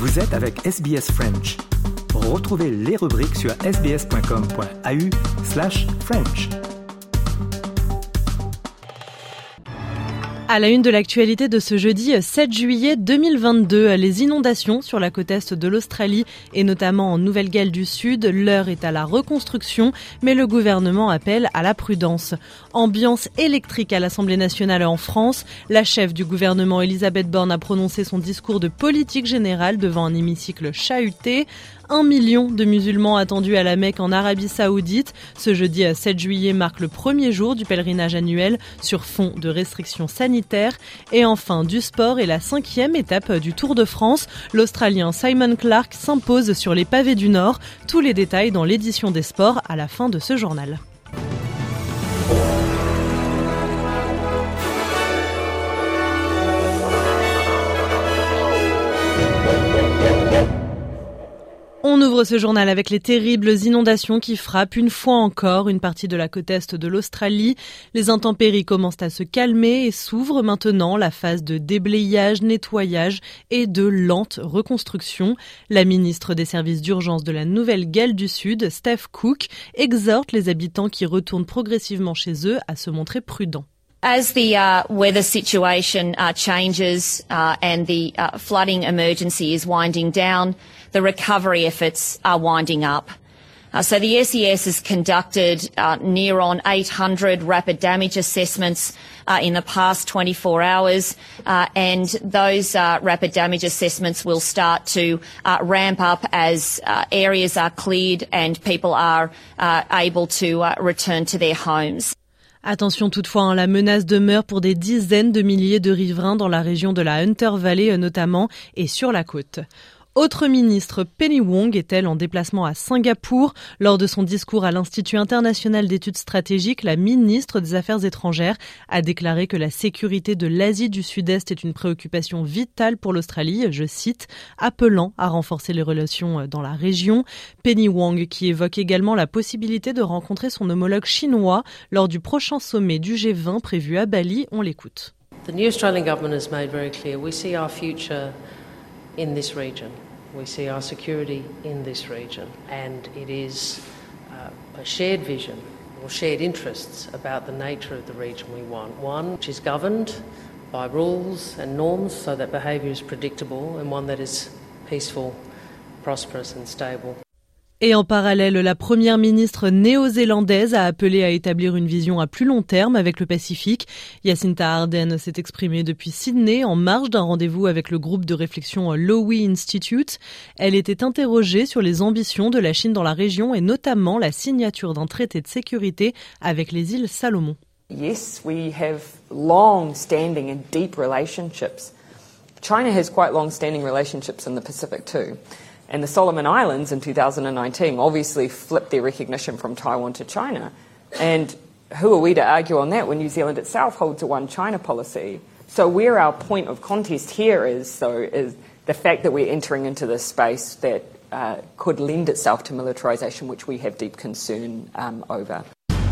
Vous êtes avec SBS French. Retrouvez les rubriques sur sbs.com.au/French. À la une de l'actualité de ce jeudi 7 juillet 2022, les inondations sur la côte est de l'Australie et notamment en Nouvelle-Galles du Sud. L'heure est à la reconstruction, mais le gouvernement appelle à la prudence. Ambiance électrique à l'Assemblée nationale en France. La chef du gouvernement, Elisabeth Borne, a prononcé son discours de politique générale devant un hémicycle chahuté. 1 million de musulmans attendus à la Mecque en Arabie Saoudite. Ce jeudi 7 juillet marque le premier jour du pèlerinage annuel sur fond de restrictions sanitaires. Et enfin, du sport et la 5e étape du Tour de France. L'Australien Simon Clarke s'impose sur les pavés du Nord. Tous les détails dans l'édition des sports à la fin de ce journal. On ouvre ce journal avec les terribles inondations qui frappent une fois encore une partie de la côte est de l'Australie. Les intempéries commencent à se calmer et s'ouvre maintenant la phase de déblayage, nettoyage et de lente reconstruction. La ministre des services d'urgence de la Nouvelle-Galles du Sud, Steph Cook, exhorte les habitants qui retournent progressivement chez eux à se montrer prudents. As the weather situation changes and the flooding emergency is winding down, the recovery efforts are winding up. So the SES has conducted near on 800 rapid damage assessments in the past 24 hours, and those rapid damage assessments will start to ramp up as areas are cleared and people are able to return to their homes. Attention toutefois, la menace demeure pour des dizaines de milliers de riverains dans la région de la Hunter Valley notamment et sur la côte. Autre ministre, Penny Wong, est-elle en déplacement à Singapour. Lors de son discours à l'Institut international d'études stratégiques, la ministre des Affaires étrangères a déclaré que la sécurité de l'Asie du Sud-Est est une préoccupation vitale pour l'Australie, je cite, appelant à renforcer les relations dans la région. Penny Wong qui évoque également la possibilité de rencontrer son homologue chinois lors du prochain sommet du G20 prévu à Bali. On l'écoute. The new Australian government has made very clear we see our future in this region. We see our security in this region, and it is a shared vision or shared interests about the nature of the region we want. One which is governed by rules and norms so that behaviour is predictable, and one that is peaceful, prosperous and stable. Et en parallèle, la première ministre néo-zélandaise a appelé à établir une vision à plus long terme avec le Pacifique. Jacinda Ardern s'est exprimée depuis Sydney en marge d'un rendez-vous avec le groupe de réflexion Lowy Institute. Elle était interrogée sur les ambitions de la Chine dans la région et notamment la signature d'un traité de sécurité avec les îles Salomon. Yes, we have long-standing and deep relationships. China has quite long-standing relationships in the Pacific too. And the Solomon Islands in 2019 obviously flipped their recognition from Taiwan to China. And who are we to argue on that when New Zealand itself holds a one China policy? So where our point of contest here is the fact that we're entering into this space that could lend itself to militarisation, which we have deep concern over.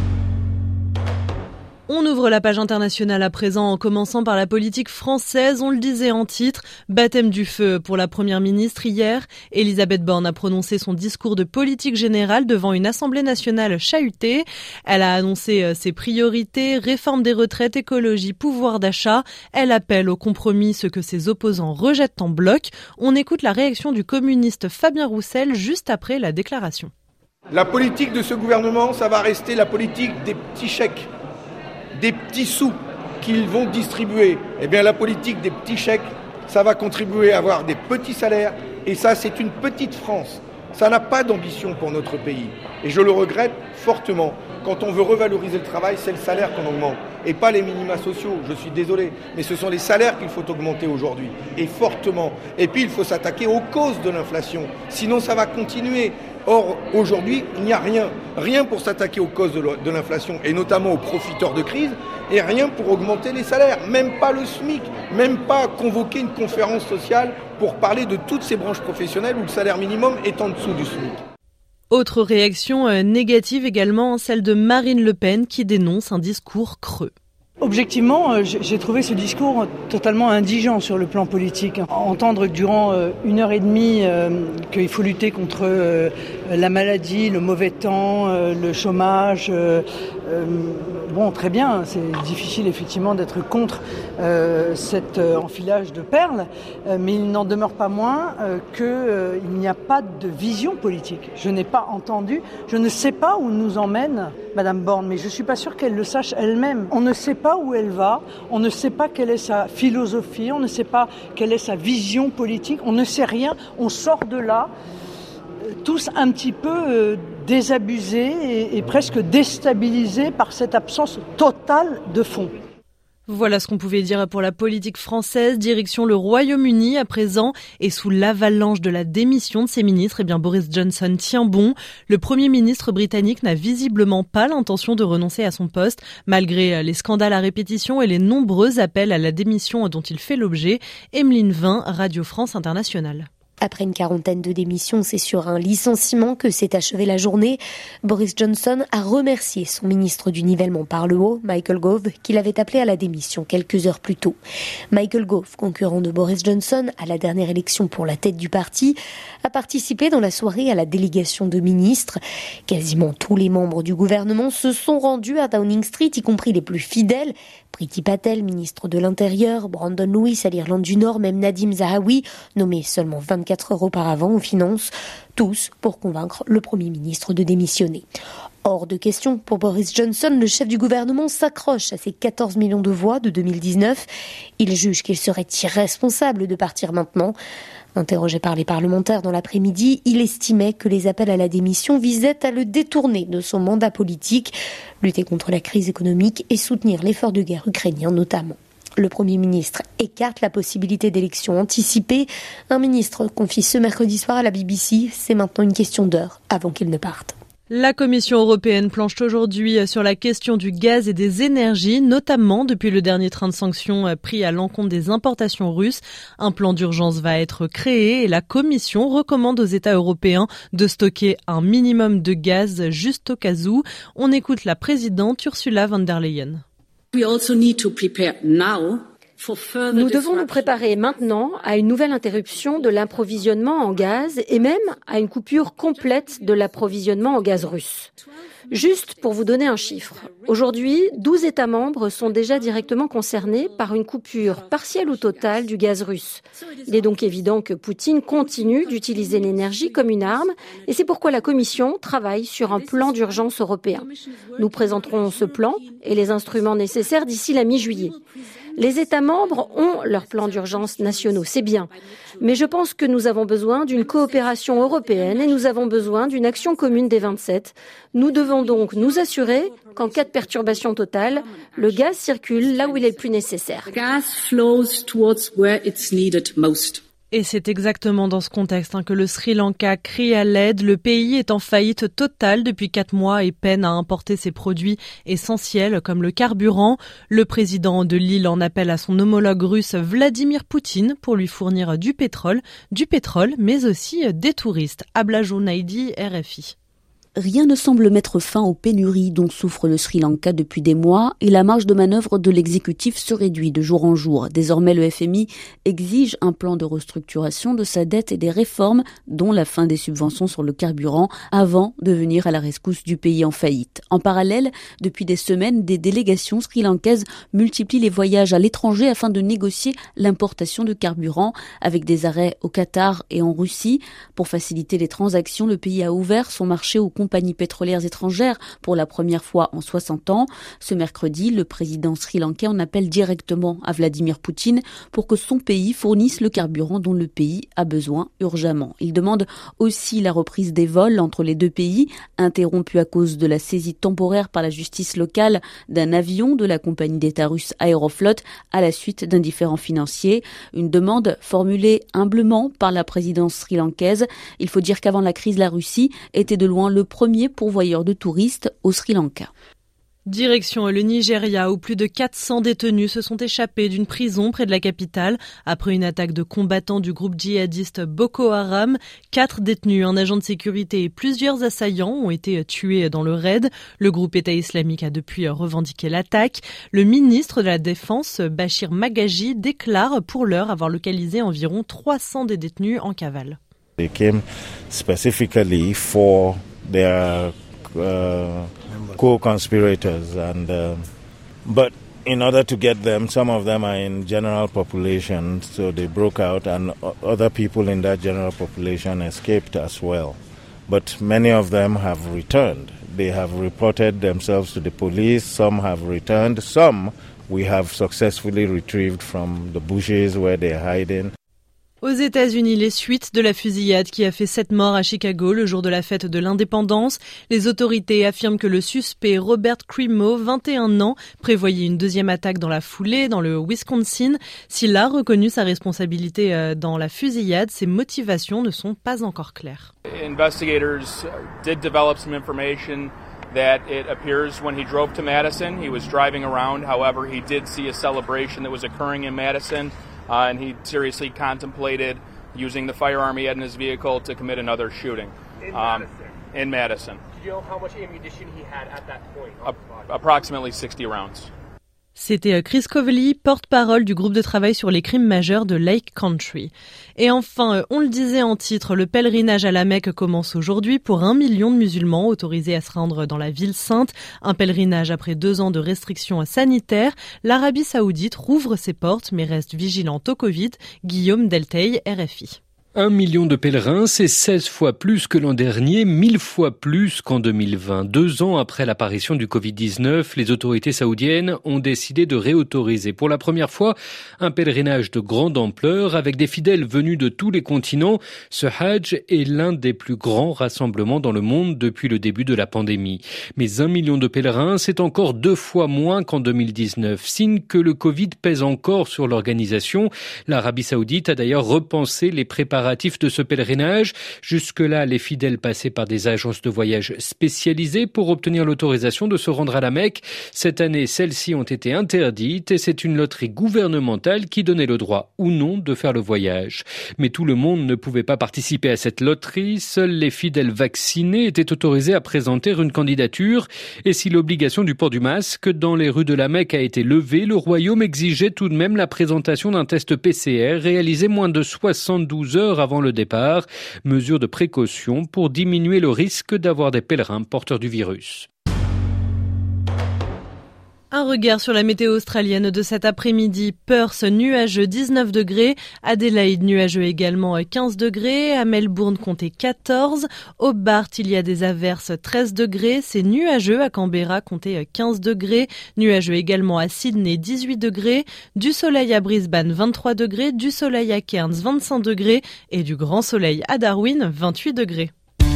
On ouvre la page internationale à présent en commençant par la politique française. On le disait en titre, baptême du feu pour la première ministre hier. Elisabeth Borne a prononcé son discours de politique générale devant une assemblée nationale chahutée. Elle a annoncé ses priorités, réforme des retraites, écologie, pouvoir d'achat. Elle appelle au compromis ce que ses opposants rejettent en bloc. On écoute la réaction du communiste Fabien Roussel juste après la déclaration. La politique de ce gouvernement, ça va rester la politique des petits chèques, des petits sous qu'ils vont distribuer. Eh bien, la politique des petits chèques, ça va contribuer à avoir des petits salaires. Et ça, c'est une petite France. Ça n'a pas d'ambition pour notre pays. Et je le regrette fortement. Quand on veut revaloriser le travail, c'est le salaire qu'on augmente. Et pas les minima sociaux, je suis désolé. Mais ce sont les salaires qu'il faut augmenter aujourd'hui. Et fortement. Et puis, il faut s'attaquer aux causes de l'inflation. Sinon, ça va continuer. Or, aujourd'hui, il n'y a rien. Rien pour s'attaquer aux causes de l'inflation, et notamment aux profiteurs de crise, et rien pour augmenter les salaires. Même pas le SMIC, même pas convoquer une conférence sociale pour parler de toutes ces branches professionnelles où le salaire minimum est en dessous du SMIC. Autre réaction négative également, celle de Marine Le Pen qui dénonce un discours creux. Objectivement, j'ai trouvé ce discours totalement indigent sur le plan politique. Entendre durant 1h30 qu'il faut lutter contre la maladie, le mauvais temps, le chômage, bon, très bien, c'est difficile effectivement d'être contre cet enfilage de perles, mais il n'en demeure pas moins qu'il n'y a pas de vision politique. Je n'ai pas entendu, je ne sais pas où nous emmène Madame Borne, mais je ne suis pas sûre qu'elle le sache elle-même. On ne sait pas où elle va, on ne sait pas quelle est sa philosophie, on ne sait pas quelle est sa vision politique, on ne sait rien, on sort de là tous un petit peu désabusés et presque déstabilisés par cette absence totale de fond. Voilà ce qu'on pouvait dire pour la politique française. Direction le Royaume-Uni à présent, et sous l'avalanche de la démission de ses ministres, Boris Johnson tient bon. Le Premier ministre britannique n'a visiblement pas l'intention de renoncer à son poste, malgré les scandales à répétition et les nombreux appels à la démission dont il fait l'objet. Emeline Vin, Radio France Internationale. Après une quarantaine de démissions, c'est sur un licenciement que s'est achevée la journée. Boris Johnson a remercié son ministre du Nivellement par le haut, Michael Gove, qu'il avait appelé à la démission quelques heures plus tôt. Michael Gove, concurrent de Boris Johnson à la dernière élection pour la tête du parti, a participé dans la soirée à la délégation de ministres. Quasiment tous les membres du gouvernement se sont rendus à Downing Street, y compris les plus fidèles. Priti Patel, ministre de l'Intérieur, Brandon Lewis à l'Irlande du Nord, même Nadim Zahawi, nommé seulement 24 heures auparavant aux finances, tous pour convaincre le Premier ministre de démissionner. Hors de question pour Boris Johnson, le chef du gouvernement s'accroche à ses 14 millions de voix de 2019. Il juge qu'il serait irresponsable de partir maintenant. Interrogé par les parlementaires dans l'après-midi, il estimait que les appels à la démission visaient à le détourner de son mandat politique, lutter contre la crise économique et soutenir l'effort de guerre ukrainien notamment. Le Premier ministre écarte la possibilité d'élections anticipées. Un ministre confie ce mercredi soir à la BBC, c'est maintenant une question d'heure avant qu'il ne parte. La Commission européenne planche aujourd'hui sur la question du gaz et des énergies, notamment depuis le dernier train de sanctions pris à l'encontre des importations russes. Un plan d'urgence va être créé et la Commission recommande aux États européens de stocker un minimum de gaz juste au cas où. On écoute la présidente Ursula von der Leyen. Nous devons nous préparer maintenant à une nouvelle interruption de l'approvisionnement en gaz et même à une coupure complète de l'approvisionnement en gaz russe. Juste pour vous donner un chiffre, aujourd'hui, 12 États membres sont déjà directement concernés par une coupure partielle ou totale du gaz russe. Il est donc évident que Poutine continue d'utiliser l'énergie comme une arme et c'est pourquoi la Commission travaille sur un plan d'urgence européen. Nous présenterons ce plan et les instruments nécessaires d'ici la mi-juillet. Les États membres ont leurs plans d'urgence nationaux, c'est bien. Mais je pense que nous avons besoin d'une coopération européenne et nous avons besoin d'une action commune des 27. Nous devons donc nous assurer qu'en cas de perturbation totale, le gaz circule là où il est le plus nécessaire. Et c'est exactement dans ce contexte que le Sri Lanka crie à l'aide. Le pays est en faillite totale depuis 4 mois et peine à importer ses produits essentiels comme le carburant. Le président de l'île en appelle à son homologue russe Vladimir Poutine pour lui fournir du pétrole mais aussi des touristes. Abla Jounaidi, RFI. Rien ne semble mettre fin aux pénuries dont souffre le Sri Lanka depuis des mois et la marge de manœuvre de l'exécutif se réduit de jour en jour. Désormais, le FMI exige un plan de restructuration de sa dette et des réformes, dont la fin des subventions sur le carburant, avant de venir à la rescousse du pays en faillite. En parallèle, depuis des semaines, des délégations sri-lankaises multiplient les voyages à l'étranger afin de négocier l'importation de carburant, avec des arrêts au Qatar et en Russie. Pour faciliter les transactions, le pays a ouvert son marché aux compagnies pétrolières étrangères pour la première fois en 60 ans. Ce mercredi, le président sri-lankais en appelle directement à Vladimir Poutine pour que son pays fournisse le carburant dont le pays a besoin urgemment. Il demande aussi la reprise des vols entre les deux pays, interrompus à cause de la saisie temporaire par la justice locale d'un avion de la compagnie d'État russe Aeroflot à la suite d'un différend financier. Une demande formulée humblement par la présidence sri-lankaise. Il faut dire qu'avant la crise, la Russie était de loin le premier pourvoyeur de touristes au Sri Lanka. Direction le Nigeria où plus de 400 détenus se sont échappés d'une prison près de la capitale après une attaque de combattants du groupe djihadiste Boko Haram. 4 détenus, un agent de sécurité et plusieurs assaillants ont été tués dans le raid. Le groupe État islamique a depuis revendiqué l'attaque. Le ministre de la Défense, Bachir Magaji, déclare pour l'heure avoir localisé environ 300 des détenus en cavale. They came specifically for their co-conspirators but in order to get them, some of them are in general population, so they broke out and other people in that general population escaped as well. But many of them have returned. They have reported themselves to the police, some have returned, some we have successfully retrieved from the bushes where they're hiding. Aux États-Unis, les suites de la fusillade qui a fait 7 morts à Chicago le jour de la fête de l'indépendance. Les autorités affirment que le suspect Robert Crimo, 21 ans, prévoyait une deuxième attaque dans la foulée dans le Wisconsin. S'il a reconnu sa responsabilité dans la fusillade, ses motivations ne sont pas encore claires. Investigators did develop some information that it appears when he drove to Madison, he was driving around. However, he did see a celebration that was occurring in Madison. And he seriously contemplated using the firearm he had in his vehicle to commit another shooting. In Madison. Do you know how much ammunition he had at that point? Approximately 60 rounds. C'était Chris Covely, porte-parole du groupe de travail sur les crimes majeurs de Lake Country. Et enfin, on le disait en titre, le pèlerinage à la Mecque commence aujourd'hui pour 1 million de musulmans autorisés à se rendre dans la ville sainte. Un pèlerinage après 2 ans de restrictions sanitaires. L'Arabie Saoudite rouvre ses portes mais reste vigilante au Covid. Guillaume Delteil, RFI. 1 million de pèlerins, c'est 16 fois plus que l'an dernier, 1000 fois plus qu'en 2020. 2 ans après l'apparition du Covid-19, les autorités saoudiennes ont décidé de réautoriser pour la première fois un pèlerinage de grande ampleur avec des fidèles venus de tous les continents. Ce Hajj est l'un des plus grands rassemblements dans le monde depuis le début de la pandémie. Mais 1 million de pèlerins, c'est encore 2 fois moins qu'en 2019. Signe que le Covid pèse encore sur l'organisation. L'Arabie Saoudite a d'ailleurs repensé les préparatifs de ce pèlerinage. Jusque-là, les fidèles passaient par des agences de voyage spécialisées pour obtenir l'autorisation de se rendre à la Mecque. Cette année, celles-ci ont été interdites et c'est une loterie gouvernementale qui donnait le droit ou non de faire le voyage. Mais tout le monde ne pouvait pas participer à cette loterie. Seuls les fidèles vaccinés étaient autorisés à présenter une candidature. Et si l'obligation du port du masque dans les rues de la Mecque a été levée, le royaume exigeait tout de même la présentation d'un test PCR réalisé moins de 72 heures avant le départ, mesure de précaution pour diminuer le risque d'avoir des pèlerins porteurs du virus. Un regard sur la météo australienne de cet après-midi. Perth, nuageux 19 degrés. Adélaïde, nuageux également 15 degrés. À Melbourne, comptez 14. Hobart, il y a des averses 13 degrés. C'est nuageux. À Canberra, comptez 15 degrés. Nuageux également à Sydney, 18 degrés. Du soleil à Brisbane, 23 degrés. Du soleil à Cairns, 25 degrés. Et du grand soleil à Darwin, 28 degrés.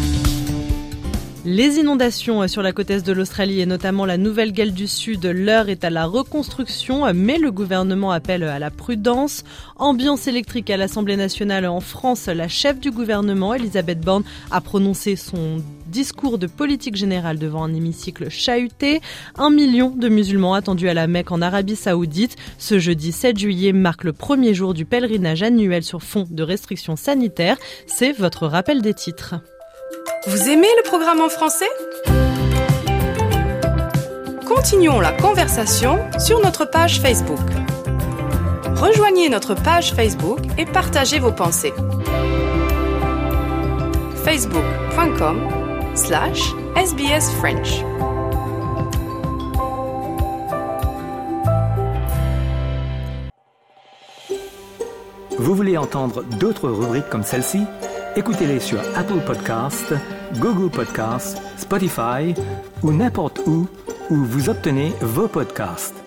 Les inondations sur la côte est de l'Australie et notamment la Nouvelle-Galles du Sud, l'heure est à la reconstruction, mais le gouvernement appelle à la prudence. Ambiance électrique à l'Assemblée nationale en France, la chef du gouvernement, Elisabeth Borne, a prononcé son discours de politique générale devant un hémicycle chahuté. 1 million de musulmans attendus à la Mecque en Arabie Saoudite. Ce jeudi 7 juillet marque le premier jour du pèlerinage annuel sur fond de restrictions sanitaires. C'est votre rappel des titres. Vous aimez le programme en français ? Continuons la conversation sur notre page Facebook. Rejoignez notre page Facebook et partagez vos pensées. facebook.com/SBS French. Vous voulez entendre d'autres rubriques comme celle-ci ? Écoutez-les sur Apple Podcasts, Google Podcasts, Spotify ou n'importe où vous obtenez vos podcasts.